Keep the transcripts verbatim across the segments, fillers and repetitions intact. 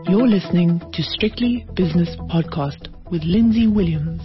You're listening to Strictly Business Podcast with Lindsay Williams.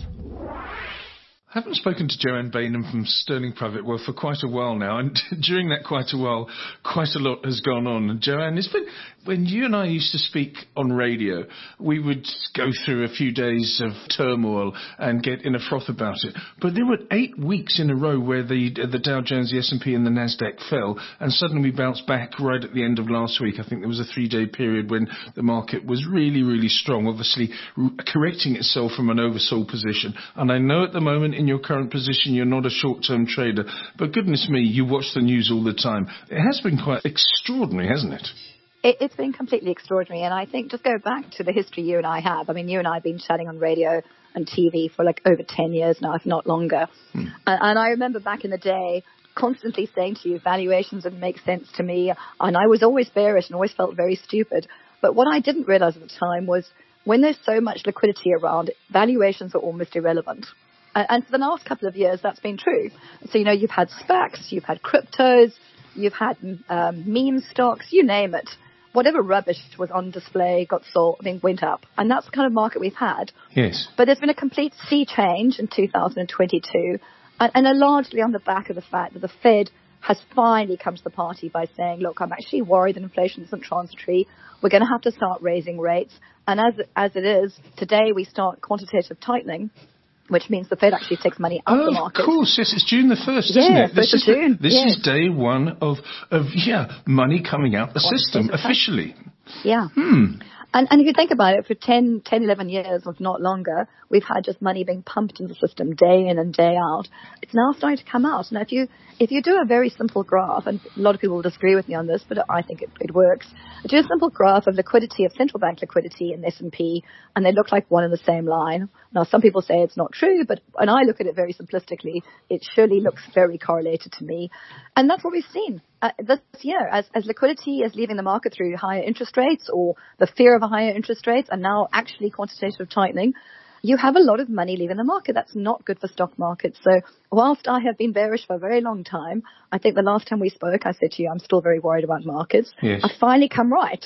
I haven't spoken to Joanne Bainham from Sterling Private Wealth for quite a while now, and during that quite a while, quite a lot has gone on. And Joanne, it's been, when you and I used to speak on radio, we would go through a few days of turmoil and get in a froth about it. But there were eight weeks in a row where the the Dow Jones, the S and P and the Nasdaq fell, and suddenly we bounced back right at the end of last week. I think there was a three-day period when the market was really, really strong, obviously correcting itself from an oversold position. And I know at the moment in your current position you're not a short-term trader, but goodness me, you watch the news all the time. It has been quite extraordinary, hasn't it? it? It's been completely extraordinary, and I think just go back to the history you and I have. I mean, you and I have been chatting on radio and T V for like over ten years now, if not longer. Hmm. And, and I remember back in the day constantly saying to you, valuations didn't make sense to me, and I was always bearish and always felt very stupid. But what I didn't realize at the time was when there's so much liquidity around, valuations are almost irrelevant. And for the last couple of years, that's been true. So, you know, you've had SPACs, you've had cryptos, you've had um, meme stocks, you name it. Whatever rubbish was on display got sold, I mean, went up. And that's the kind of market we've had. Yes. But there's been a complete sea change in two thousand twenty-two, and, and largely on the back of the fact that the Fed has finally come to the party by saying, look, I'm actually worried that inflation isn't transitory. We're going to have to start raising rates. And as as it is, today we start quantitative tightening, which means the Fed actually takes money out oh, of the market. Of course, yes, it's June the first, yeah, isn't it? This is June. This yes. is day one of, of yeah, money coming out the system, officially. Yeah. Hmm. And, and if you think about it, for ten, ten, eleven years, if not longer, we've had just money being pumped into the system day in and day out. It's now starting to come out. Now, if you if you do a very simple graph, and a lot of people will disagree with me on this, but I think it, it works. Do a simple graph of liquidity, of central bank liquidity in the S and P, and they look like one and the same line. Now, some people say it's not true, but when I look at it very simplistically, it surely looks very correlated to me. And that's what we've seen. Uh, this year, as, as liquidity is leaving the market through higher interest rates or the fear of a higher interest rates and now actually quantitative tightening, you have a lot of money leaving the market. That's not good for stock markets. So whilst I have been bearish for a very long time, I think the last time we spoke, I said to you, I'm still very worried about markets. Yes. I've finally come right.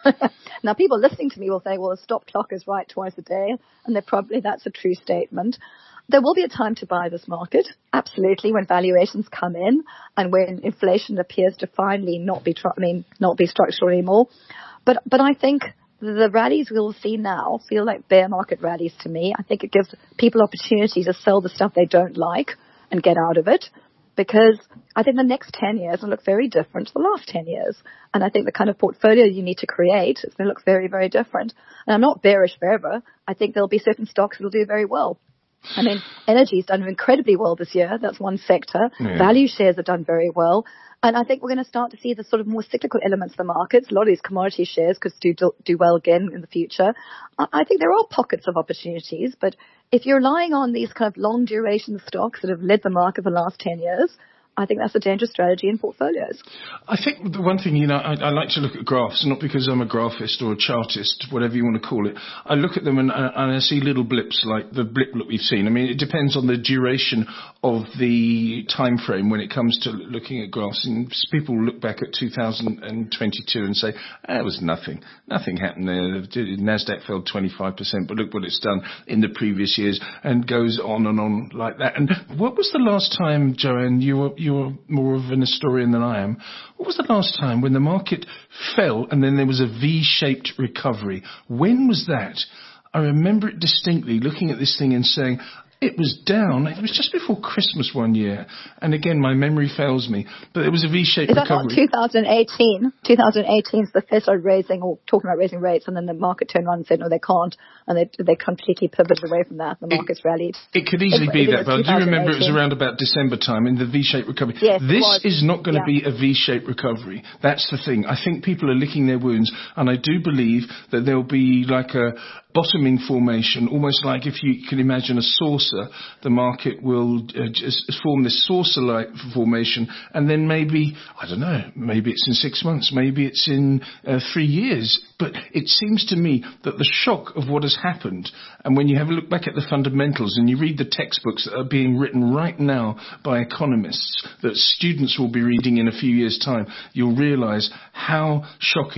Now, people listening to me will say, well, the stop clock is right twice a day, and they're probably that's a true statement. There will be a time to buy this market, absolutely, when valuations come in and when inflation appears to finally not be, I mean, not be structural anymore. But but I think the rallies we'll see now feel like bear market rallies to me. I think it gives people opportunity to sell the stuff they don't like and get out of it, because I think the next ten years will look very different to the last ten years. And I think the kind of portfolio you need to create is going to look very, very different. And I'm not bearish forever. I think there'll be certain stocks that will do very well. I mean, energy's done incredibly well this year. That's one sector. Yeah. Value shares have done very well. And I think we're going to start to see the sort of more cyclical elements of the markets. A lot of these commodity shares could do, do well again in the future. I think there are pockets of opportunities, but if you're relying on these kind of long duration stocks that have led the market for the last ten years, I think that's a dangerous strategy in portfolios. I think the one thing, you know, I, I like to look at graphs, not because I'm a graphist or a chartist, whatever you want to call it. I look at them and, and I see little blips like the blip that we've seen. I mean, it depends on the duration of the time frame when it comes to looking at graphs. And people look back at two thousand twenty-two and say, ah, it was nothing. Nothing happened there. Nasdaq fell twenty-five percent, but look what it's done in the previous years, and goes on and on like that. And what was the last time, Joanne, you were you're more of an historian than I am. What was the last time when the market fell and then there was a V-shaped recovery? When was that? I remember it distinctly, looking at this thing and saying, it was down. It was just before Christmas one year. And again, my memory fails me. But it was a V-shaped recovery. Is that not twenty eighteen? twenty eighteen, the Fed started raising or talking about raising rates, and then the market turned around and said, no, they can't. And they they completely pivoted away from that. The market's it, rallied. It could easily it, be it that, but I do remember it was around about December time in the V-shaped recovery. Yes, this is not going to yeah. be a V-shaped recovery. That's the thing. I think people are licking their wounds, and I do believe that there'll be like a bottoming formation, almost like if you can imagine a saucer, the market will uh, just form this saucer-like formation, and then maybe, I don't know, maybe it's in six months, maybe it's in uh, three years. But it seems to me that the shock of what has happened, and when you have a look back at the fundamentals and you read the textbooks that are being written right now by economists that students will be reading in a few years' time, you'll realise how shocking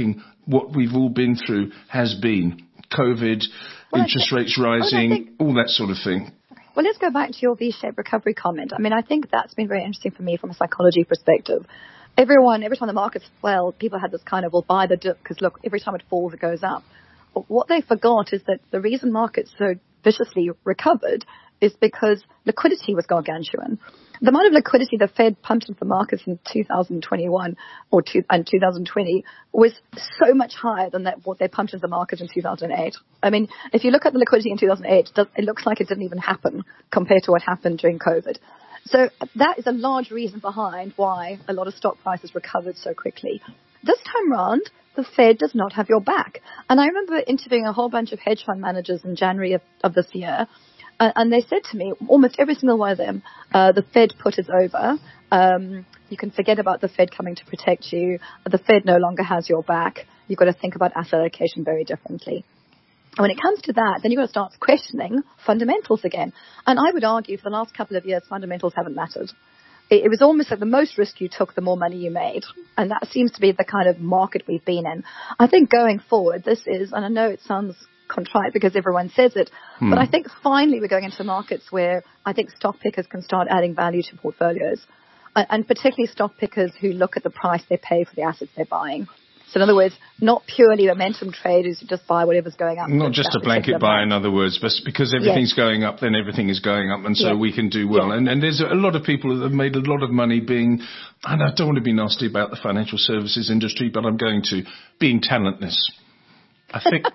what we've all been through has been. COVID, well, interest think, rates rising, well, think, all that sort of thing. Well, let's go back to your V-shaped recovery comment. I mean, I think that's been very interesting for me from a psychology perspective. Everyone, every time the markets fell, people had this kind of, well, buy the dip because, look, every time it falls, it goes up. But what they forgot is that the reason markets so viciously recovered is because liquidity was gargantuan. The amount of liquidity the Fed pumped into the markets in two thousand twenty-one or two, and two thousand twenty was so much higher than that what they pumped into the market in two thousand eight. I mean, if you look at the liquidity in two thousand eight, it looks like it didn't even happen compared to what happened during COVID. So that is a large reason behind why a lot of stock prices recovered so quickly. This time round, the Fed does not have your back. And I remember interviewing a whole bunch of hedge fund managers in January of, of this year. Uh, and they said to me, almost every single one of them, uh, the Fed put us over. Um, you can forget about the Fed coming to protect you. The Fed no longer has your back. You've got to think about asset allocation very differently. And when it comes to that, then you've got to start questioning fundamentals again. And I would argue for the last couple of years, fundamentals haven't mattered. It, it was almost like the most risk you took, the more money you made. And that seems to be the kind of market we've been in. I think going forward, this is, and I know it sounds contrite because everyone says it, hmm. but I think finally we're going into markets where I think stock pickers can start adding value to portfolios, and, and particularly stock pickers who look at the price they pay for the assets they're buying. So in other words, not purely momentum traders who just buy whatever's going up. Not just a blanket buy, in other words, but because everything's yes. going up, then everything is going up, and so yes. we can do well. Yes. And, and there's a lot of people that have made a lot of money being, and I don't want to be nasty about the financial services industry, but I'm going to, being talentless. I think...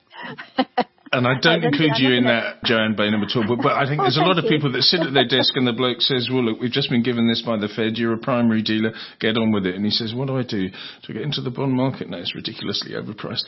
And I don't I include you in that, Joanne Bainham, at all, but, but I think oh, there's a lot of you. people that sit at their desk and the bloke says, well, look, we've just been given this by the Fed, you're a primary dealer, get on with it. And he says, what do I do to get into the bond market? No, it's ridiculously overpriced.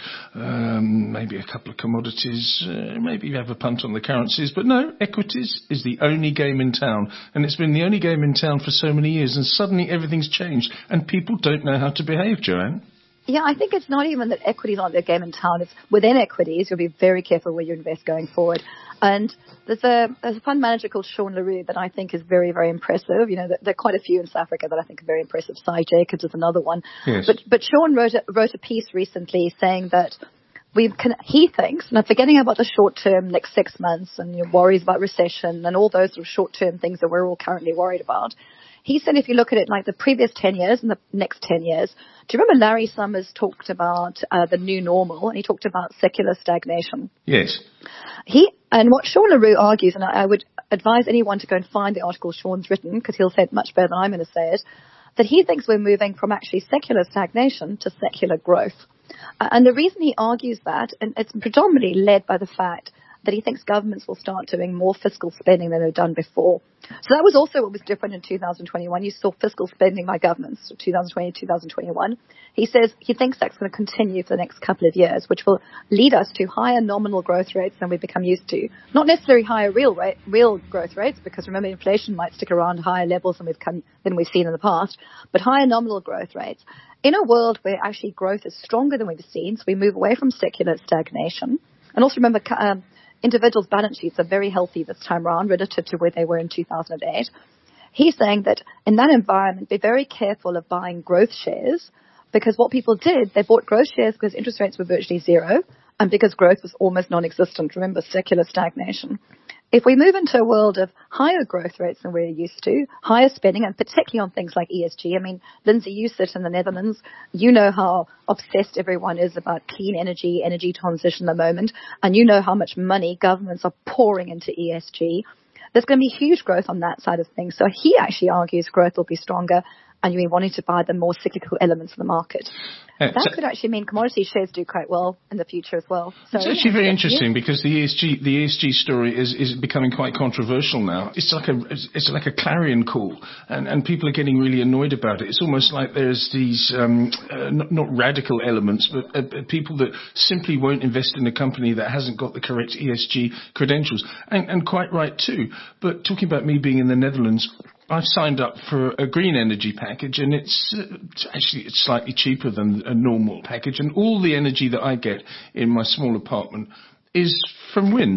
Um, maybe a couple of commodities, uh, maybe have a punt on the currencies, but no, equities is the only game in town. And it's been the only game in town for so many years, and suddenly everything's changed, and people don't know how to behave, Joanne. Yeah, I think it's not even that equities aren't the game in town. It's within equities, you'll be very careful where you invest going forward. And there's a there's a fund manager called Sean LaRue that I think is very, very impressive. You know, there are quite a few in South Africa that I think are very impressive. Cy Jacobs is another one. Yes. But but Sean wrote a, wrote a piece recently saying that we can, he thinks, now forgetting about the short term, next six months, and your worries about recession and all those sort of short term things that we're all currently worried about. He said if you look at it like the previous ten years and the next ten years, do you remember Larry Summers talked about uh, the new normal, and he talked about secular stagnation? Yes. He and what Sean LaRue argues, and I, I would advise anyone to go and find the article Sean's written, because he'll say it much better than I'm going to say it, that he thinks we're moving from actually secular stagnation to secular growth. Uh, and the reason he argues that, and it's predominantly led by the fact that he thinks governments will start doing more fiscal spending than they've done before. So that was also what was different in two thousand twenty-one. You saw fiscal spending by governments, two thousand twenty, two thousand twenty-one. He says he thinks that's going to continue for the next couple of years, which will lead us to higher nominal growth rates than we've become used to. Not necessarily higher real rate, real growth rates, because remember, inflation might stick around higher levels than we've come, than we've seen in the past, but higher nominal growth rates. In a world where actually growth is stronger than we've seen, so we move away from secular stagnation. And also remember, um, individuals' balance sheets are very healthy this time around relative to where they were in two thousand eight. He's saying that in that environment, be very careful of buying growth shares, because what people did, they bought growth shares because interest rates were virtually zero and because growth was almost non-existent. Remember, secular stagnation. If we move into a world of higher growth rates than we're used to, higher spending, and particularly on things like E S G. I mean, Lindsay, you sit in the Netherlands. You know how obsessed everyone is about clean energy, energy transition at the moment, and you know how much money governments are pouring into E S G. There's going to be huge growth on that side of things. So he actually argues growth will be stronger, and you'll be wanting to buy the more cyclical elements of the market. Yeah, that so could actually mean commodity shares do quite well in the future as well. So, it's actually yeah, very interesting because the E S G the E S G story is, is becoming quite controversial now. It's like a it's like a clarion call, and, and people are getting really annoyed about it. It's almost like there's these um, uh, not, not radical elements, but uh, people that simply won't invest in a company that hasn't got the correct E S G credentials, and, and quite right too. But talking about me being in the Netherlands, I've signed up for a green energy package, and it's, uh, it's actually it's slightly cheaper than a normal package. And all the energy that I get in my small apartment is from wind.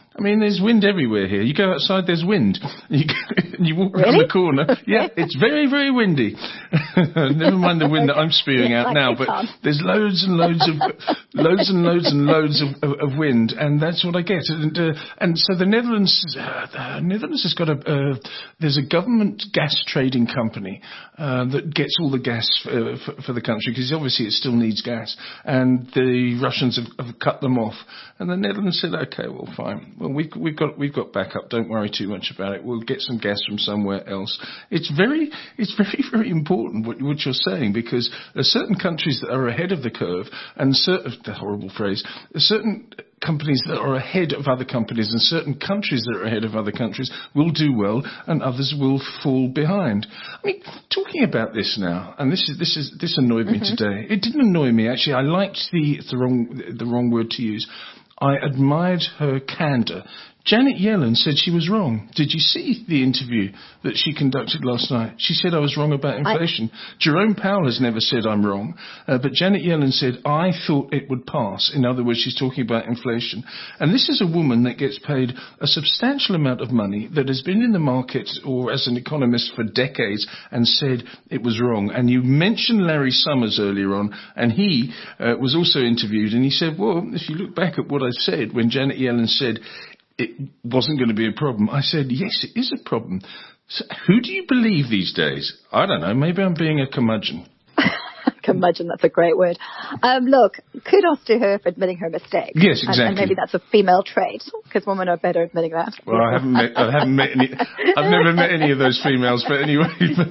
I mean, there's wind everywhere here. You go outside, there's wind. You, go, you walk really? around the corner. Yeah, it's very, very windy. Never mind the wind that I'm spewing yeah, out like now, but can't. there's loads and loads of loads and loads and loads of, of, of wind, and that's what I get. And uh, and so the Netherlands, uh, the Netherlands has got a uh, there's a government gas trading company uh, that gets all the gas for, for, for the country, because obviously it still needs gas, and the Russians have, have cut them off, and the Netherlands said, okay, well, fine. Well, we've, we've got we've got backup. Don't worry too much about it. We'll get some gas from somewhere else. It's very it's very very important what, what you're saying, because there are certain countries that are ahead of the curve, and certain the horrible phrase. There are certain companies that are ahead of other companies, and certain countries that are ahead of other countries will do well, and others will fall behind. I mean, talking about this now, and this is this is this annoyed me mm-hmm. today. It didn't annoy me actually. I liked the it's the wrong the wrong word to use. I admired her candour. Janet Yellen said she was wrong. Did you see the interview that she conducted last night? She said I was wrong about inflation. I... Jerome Powell has never said I'm wrong, uh, but Janet Yellen said I thought it would pass. In other words, she's talking about inflation. And this is a woman that gets paid a substantial amount of money, that has been in the market or as an economist for decades and said it was wrong. And you mentioned Larry Summers earlier on, and he uh, was also interviewed, and he said, well, if you look back at what I said when Janet Yellen said it wasn't going to be a problem, I said, yes, it is a problem. So who do you believe these days? I don't know. Maybe I'm being a curmudgeon. Curmudgeon, that's a great word. Um, look, kudos to her for admitting her mistake. Yes, exactly. And, and maybe that's a female trait, because women are better at admitting that. Well, I haven't met, I haven't met any, I've never met any of those females, but anyway.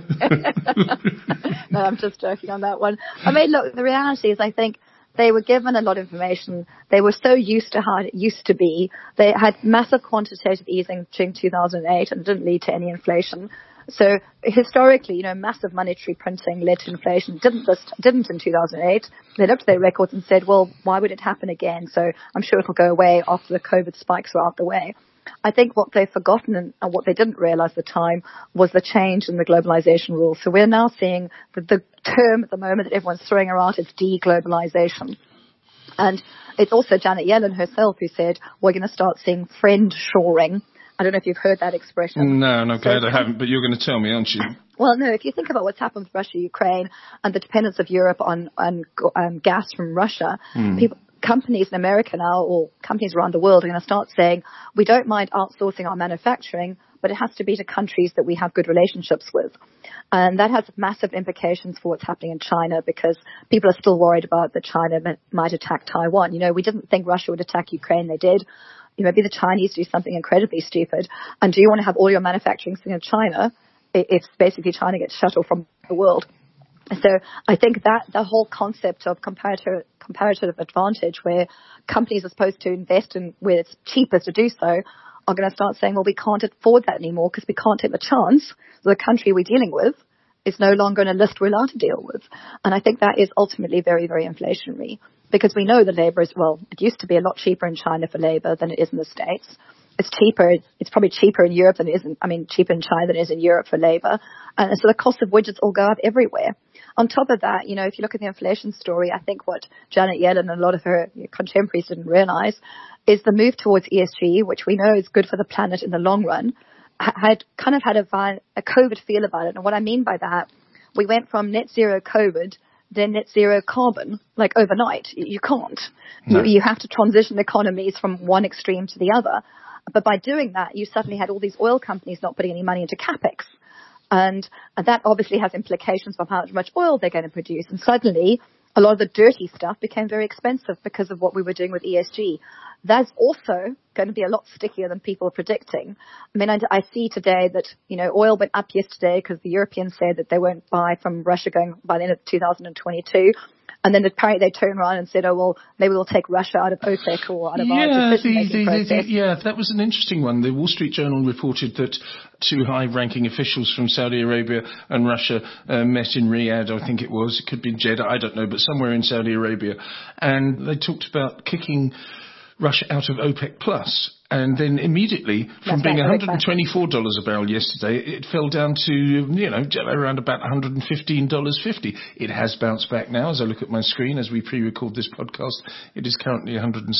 No, I'm just joking on that one. I mean, look, the reality is I think they were given a lot of information. They were so used to how it used to be. They had massive quantitative easing during two thousand eight and it didn't lead to any inflation. So historically, you know, massive monetary printing led to inflation. Didn't just, didn't in two thousand eight. They looked at their records and said, well, why would it happen again? So I'm sure it'll go away after the COVID spikes were out the way. I think what they've forgotten and what they didn't realize at the time was the change in the globalization rules. So we're now seeing the, the term at the moment that everyone's throwing around is deglobalization. And it's also Janet Yellen herself who said we're going to start seeing friend shoring. I don't know if you've heard that expression. No, I'm so, glad I haven't, but you're going to tell me, aren't you? Well, no, if you think about what's happened with Russia, Ukraine, and the dependence of Europe on, on um, gas from Russia, mm. people... companies in America now, or companies around the world, are going to start saying, we don't mind outsourcing our manufacturing, but it has to be to countries that we have good relationships with. And that has massive implications for what's happening in China, because people are still worried about that China might attack Taiwan. You know, we didn't think Russia would attack Ukraine. They did. You know, maybe the Chinese do something incredibly stupid. And do you want to have all your manufacturing sitting in China if basically China gets shut off from the world? So I think that the whole concept of comparative, comparative advantage, where companies are supposed to invest in where it's cheaper to do so, are going to start saying, well, we can't afford that anymore because we can't take the chance that the country we're dealing with is no longer on a list we're allowed to deal with. And I think that is ultimately very, very inflationary, because we know the labor is, well, it used to be a lot cheaper in China for labor than it is in the States. It's cheaper. It's probably cheaper in Europe than it is in, I mean, cheaper in China than it is in Europe for labor. And so the cost of widgets all go up everywhere. On top of that, you know, if you look at the inflation story, I think what Janet Yellen and a lot of her contemporaries didn't realize is the move towards E S G, which we know is good for the planet in the long run, had kind of had a, a COVID feel about it. And what I mean by that, we went from net zero COVID, then net zero carbon, like overnight. You can't. No. You, you have to transition economies from one extreme to the other. But by doing that, you suddenly had all these oil companies not putting any money into capex. And, and that obviously has implications for how much oil they're going to produce. And suddenly, a lot of the dirty stuff became very expensive because of what we were doing with E S G. That's also going to be a lot stickier than people are predicting. I mean, I, I see today that, you know, oil went up yesterday because the Europeans said that they won't buy from Russia going by the end of two thousand twenty-two. And then apparently they turned around and said, oh, well, maybe we'll take Russia out of OPEC or out of yeah, our decision-making the, the, process. The, yeah, that was an interesting one. The Wall Street Journal reported that two high-ranking officials from Saudi Arabia and Russia uh, met in Riyadh, I think it was. It could be Jeddah, I don't know, but somewhere in Saudi Arabia. And they talked about kicking Russia out of OPEC Plus. And then immediately, from That's being right, one hundred twenty-four dollars a barrel yesterday, it fell down to, you know, around about one hundred fifteen dollars fifty. It has bounced back now. As I look at my screen, as we pre-record this podcast, it is currently one hundred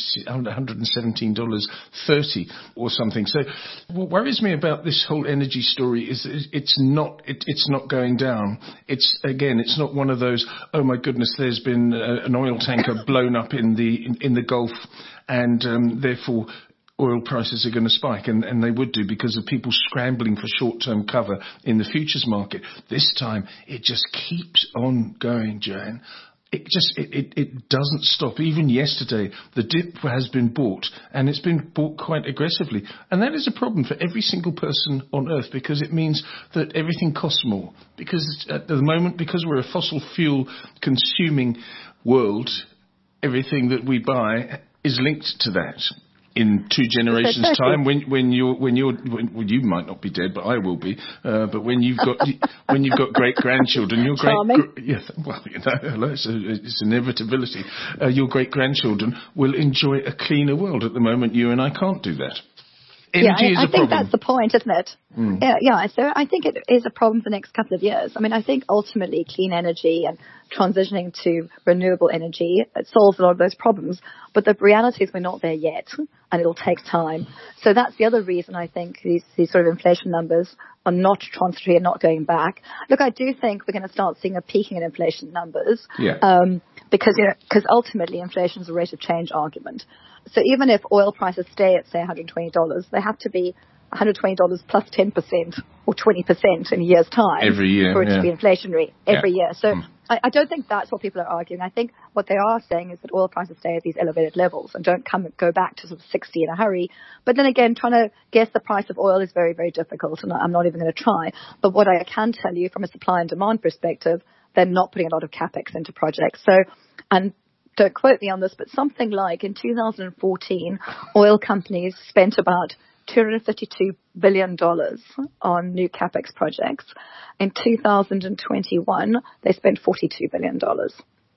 seventeen dollars thirty or something. So what worries me about this whole energy story is it's not, it, it's not going down. It's, again, it's not one of those, oh my goodness, there's been a, an oil tanker blown up in the, in, in the Gulf, and um, therefore oil prices are going to spike, and, and they would do because of people scrambling for short-term cover in the futures market. This time, it just keeps on going, Joanne. It just, it, it, it doesn't stop. Even yesterday, the dip has been bought, and it's been bought quite aggressively. And that is a problem for every single person on Earth, because it means that everything costs more. Because at the moment, because we're a fossil fuel consuming world, everything that we buy is linked to that. In two generations' time, when when you're when you're when, well, you might not be dead, but I will be. Uh, but when you've got when you've got great grandchildren, your great gr- yeah, well, you know, hello, it's, a, it's inevitability. Uh, your great grandchildren will enjoy a cleaner world. At the moment, you and I can't do that. Energy yeah, I, is a I think problem. that's the point, isn't it? Mm. Yeah, yeah. So I think it is a problem for the next couple of years. I mean, I think ultimately clean energy and transitioning to renewable energy, it solves a lot of those problems. But the reality is we're not there yet, and it'll take time. So that's the other reason I think these, these sort of inflation numbers are not transitory and not going back. Look, I do think we're going to start seeing a peaking in inflation numbers. Yeah. Um, because, you know, because ultimately inflation is a rate of change argument. So even if oil prices stay at, say, one hundred twenty dollars, they have to be one hundred twenty dollars plus ten percent or twenty percent in a year's time every year, for it yeah. to be inflationary every yeah. year. So mm. I, I don't think that's what people are arguing. I think what they are saying is that oil prices stay at these elevated levels and don't come go back to sort of sixty in a hurry. But then again, trying to guess the price of oil is very, very difficult, and I'm not even going to try. But what I can tell you from a supply and demand perspective, they're not putting a lot of capex into projects. So, and don't quote me on this, but something like in two thousand fourteen, oil companies spent about two hundred fifty-two billion dollars on new capex projects. In two thousand twenty-one, they spent forty-two billion dollars.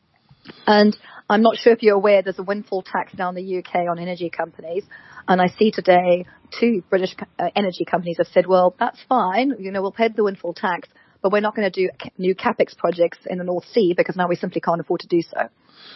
And I'm not sure if you're aware, there's a windfall tax now in the U K on energy companies. And I see today two British uh, energy companies have said, well, that's fine. You know, we'll pay the windfall tax, but we're not going to do new capex projects in the North Sea because now we simply can't afford to do so.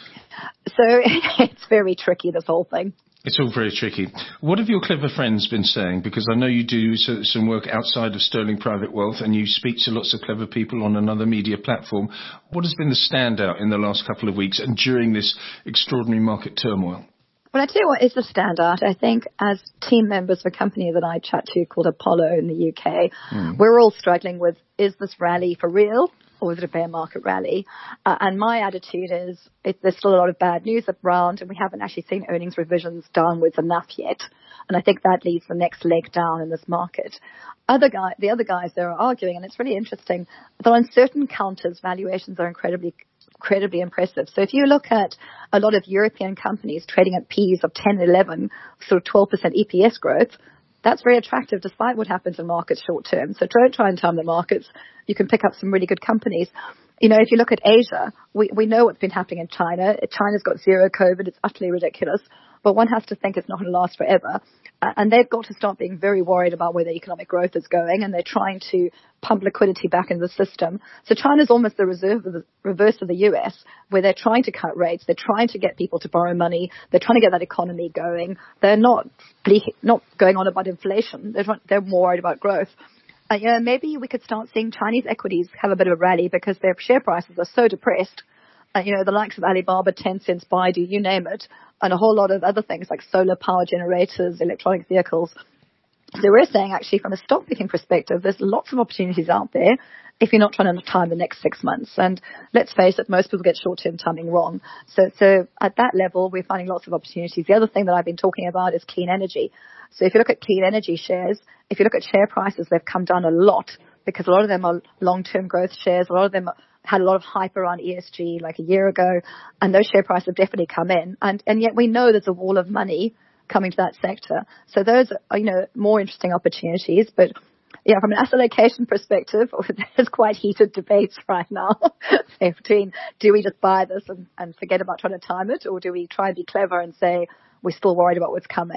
So it's very tricky, this whole thing. It's all very tricky. What have your clever friends been saying? Because I know you do so, some work outside of Sterling Private Wealth, and you speak to lots of clever people on another media platform. What has been the standout in the last couple of weeks and during this extraordinary market turmoil? Well, I tell you what is the standout. I think as team members of a company that I chat to called Apollo in the U K, mm. we're all struggling with, is this rally for real? Or is it a bear market rally? Uh, and my attitude is it, there's still a lot of bad news around, and we haven't actually seen earnings revisions downwards enough yet. And I think that leads the next leg down in this market. Other guy, the other guys there are arguing, and it's really interesting, that on certain counters, valuations are incredibly incredibly impressive. So if you look at a lot of European companies trading at P's of ten, eleven, sort of twelve percent E P S growth, that's very attractive despite what happens in markets short term. So don't try and time the markets. You can pick up some really good companies. You know, if you look at Asia, we, we know what's been happening in China. China's got zero COVID. It's utterly ridiculous. But one has to think it's not going to last forever. Uh, and they've got to start being very worried about where their economic growth is going. And they're trying to pump liquidity back into the system. So China's almost the, reserve of the reverse of the U S, where they're trying to cut rates. They're trying to get people to borrow money. They're trying to get that economy going. They're not bleak, not going on about inflation. They're, trying, they're more worried about growth. Uh, you know, maybe we could start seeing Chinese equities have a bit of a rally because their share prices are so depressed. Uh, you know, the likes of Alibaba, Tencent, Baidu, you name it, and a whole lot of other things like solar power generators, electronic vehicles. So we're saying actually from a stock picking perspective, there's lots of opportunities out there if you're not trying to time the next six months. And let's face it, most people get short-term timing wrong. So, so at that level, we're finding lots of opportunities. The other thing that I've been talking about is clean energy. So if you look at clean energy shares, if you look at share prices, they've come down a lot because a lot of them are long-term growth shares. A lot of them had a lot of hype around E S G like a year ago, and those share prices have definitely come in. And, and yet we know there's a wall of money coming to that sector. So those are, you know, more interesting opportunities. But yeah, from an asset allocation perspective, there's quite heated debates right now between do we just buy this and, and forget about trying to time it, or do we try and be clever and say we're still worried about what's coming?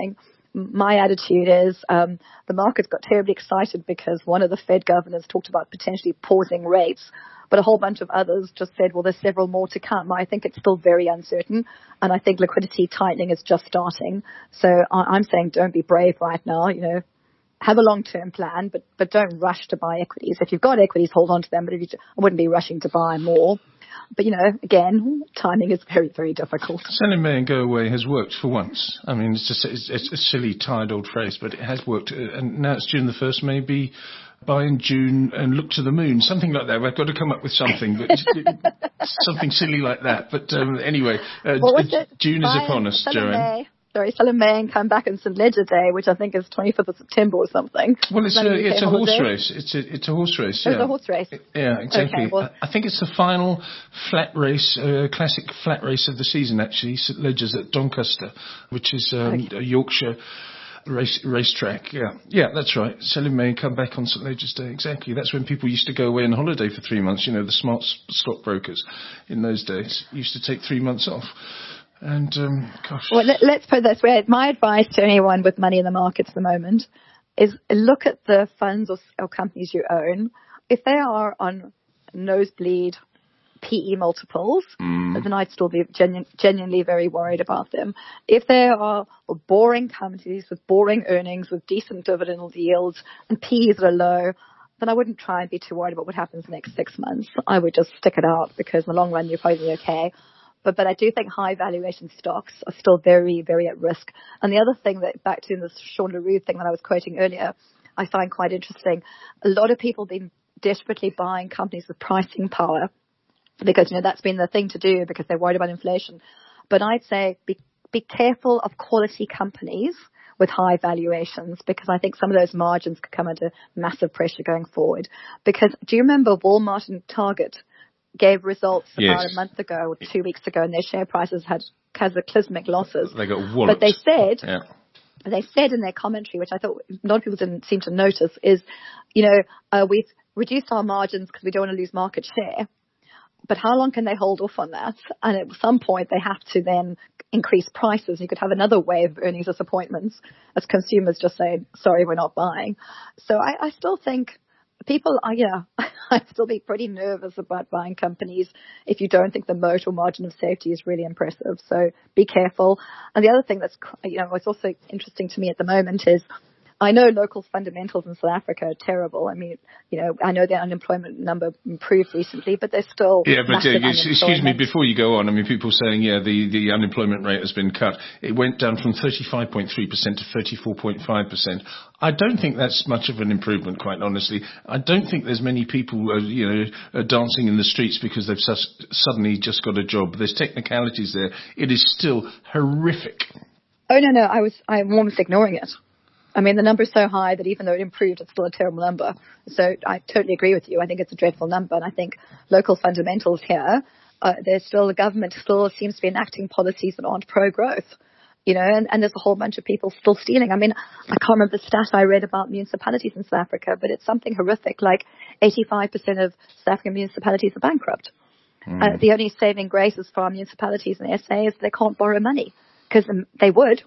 my attitude is um, the markets got terribly excited because one of the Fed governors talked about potentially pausing rates, but a whole bunch of others just said, well, there's several more to come. I think it's still very uncertain, and I think liquidity tightening is just starting. So I'm saying don't be brave right now, you know. Have a long-term plan, but, but don't rush to buy equities. If you've got equities, hold on to them, but if you, I wouldn't be rushing to buy more. But, you know, again, timing is very, very difficult. Sell in May and go away has worked for once. I mean, it's just it's, it's a silly, tired old phrase, but it has worked. And now it's June the first, maybe buy in June and look to the moon, something like that. I've got to come up with something, but something silly like that. But um, anyway, uh, June is upon us, Joanne. Sorry, sell in May and come back on Saint Leger Day, which I think is twenty-fifth of September or something. Well, it's, a, it's a horse race. It's a, it's a horse race, yeah. It's a horse race. Yeah, exactly. Okay, well, I think it's the final flat race, uh, classic flat race of the season, actually. Saint Leger's at Doncaster, which is um, okay. a Yorkshire race racetrack. Yeah, yeah, that's right. Sell in May and come back on Saint Leger's Day. Exactly. That's when people used to go away on holiday for three months. You know, the smart stockbrokers in those days used to take three months off. And, um, gosh. Well, let, let's put it this way. My advice to anyone with money in the markets at the moment is look at the funds or, or companies you own. If they are on nosebleed P E multiples, mm. then I'd still be genu- genuinely very worried about them. If they are boring companies with boring earnings, with decent dividend yields and P Es that are low, then I wouldn't try and be too worried about what happens in the next six months. I would just stick it out because in the long run you're probably okay. But but I do think high valuation stocks are still very, very at risk. And the other thing that, back to the Sean LaRue thing that I was quoting earlier, I find quite interesting. A lot of people have been desperately buying companies with pricing power because, you know, that's been the thing to do because they're worried about inflation. But I'd say be, be careful of quality companies with high valuations because I think some of those margins could come under massive pressure going forward. Because do you remember Walmart and Target gave results about yes. a month ago or two weeks ago, and their share prices had cataclysmic losses. They got walloped. But they said, yeah. they said in their commentary, which I thought a lot of people didn't seem to notice, is, you know, uh, we've reduced our margins because we don't want to lose market share. But how long can they hold off on that? And at some point, they have to then increase prices. You could have another wave of earnings disappointments as consumers just say, sorry, we're not buying. So I, I still think people are, yeah, I'd still be pretty nervous about buying companies if you don't think the moat or margin of safety is really impressive. So be careful. And the other thing that's, you know, what's also interesting to me at the moment is I know local fundamentals in South Africa are terrible. I mean, you know, I know the unemployment number improved recently, but they're still yeah. But uh, excuse me, me, before you go on, I mean, people saying yeah, the the unemployment rate has been cut. It went down from thirty-five point three percent to thirty-four point five percent. I don't think that's much of an improvement, quite honestly. I don't think there's many people, uh, you know, uh, dancing in the streets because they've sus- suddenly just got a job. There's technicalities there. It is still horrific. Oh no, no, I was I'm almost ignoring it. I mean, the number is so high that even though it improved, it's still a terrible number. So I totally agree with you. I think it's a dreadful number. And I think local fundamentals here, uh, there's still, the government still seems to be enacting policies that aren't pro-growth. You know, and, and there's a whole bunch of people still stealing. I mean, I can't remember the stat I read about municipalities in South Africa, but it's something horrific, like eighty-five percent of South African municipalities are bankrupt. Mm. Uh, the only saving grace as for our municipalities in S A is they can't borrow money, because um, they would.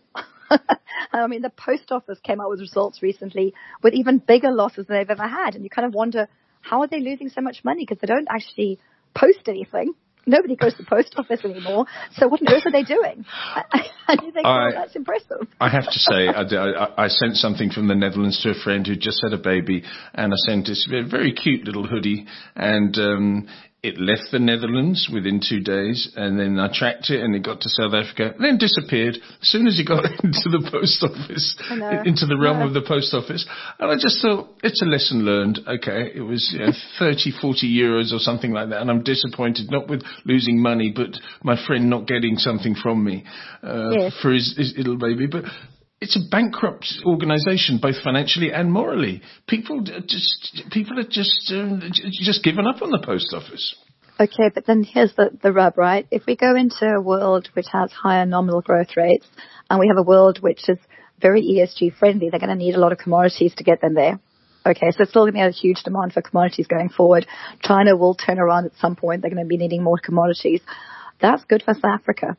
I mean, the post office came out with results recently with even bigger losses than they've ever had. And you kind of wonder, how are they losing so much money? Because they don't actually post anything. Nobody goes to the post office anymore. So what on earth are they doing? And you think, I, well, that's impressive. I have to say, I, I, I sent something from the Netherlands to a friend who just had a baby. And I sent this very cute little hoodie. And um, it left the Netherlands within two days. And then I tracked it and it got to South Africa. And then disappeared as soon as it got into the post office, into the realm of the post office. And I just thought, it's a lesson learned. Okay, it was you know, thirty, forty euros or something like that. And I'm disappointed, not with losing money, but my friend not getting something from me uh, yes. for his, his little baby. But it's a bankrupt organisation, both financially and morally. People just people are just um, just given up on the post office. Okay, but then here's the, the rub, right? If we go into a world which has higher nominal growth rates, and we have a world which is very E S G friendly, they're going to need a lot of commodities to get them there. Okay, so it's still going to be a huge demand for commodities going forward. China will turn around at some point. They're going to be needing more commodities. That's good for South Africa.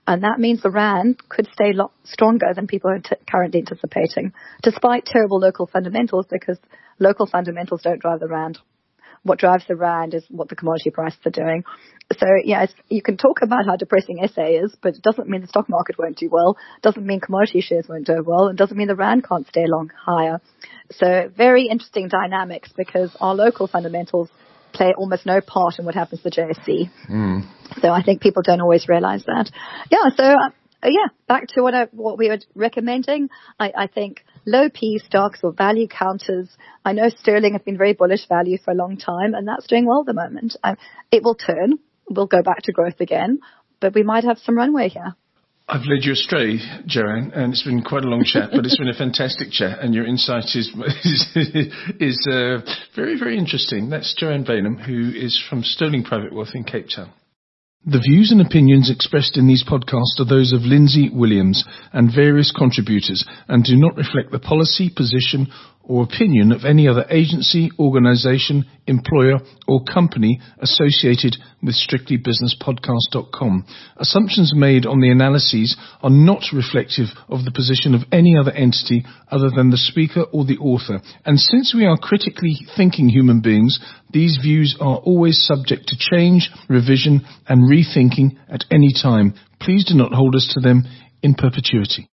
And that means the rand could stay lo- stronger than people are t- currently anticipating, despite terrible local fundamentals, because local fundamentals don't drive the rand. What drives the rand is what the commodity prices are doing. So, yeah, it's, you can talk about how depressing S A is, but it doesn't mean the stock market won't do well, doesn't mean commodity shares won't do well, and doesn't mean the rand can't stay long higher. So very interesting dynamics, because our local fundamentals play almost no part in what happens to the J S C. Mm. So I think people don't always realize that. Yeah, so, uh, yeah, back to what I, what we were recommending. I, I think low P stocks or value counters. I know sterling has been very bullish value for a long time, and that's doing well at the moment. Uh, it will turn. We'll go back to growth again, but we might have some runway here. I've led you astray, Joanne, and it's been quite a long chat, but it's been a fantastic chat, and your insight is is, is uh, very, very interesting. That's Joanne Bainham, who is from Sterling Private Wealth in Cape Town. The views and opinions expressed in these podcasts are those of Lindsay Williams and various contributors, and do not reflect the policy, position, or opinion of any other agency, organisation, employer, or company associated with strictly business podcast dot com. Assumptions made on the analyses are not reflective of the position of any other entity other than the speaker or the author. And since we are critically thinking human beings, these views are always subject to change, revision, and rethinking at any time. Please do not hold us to them in perpetuity.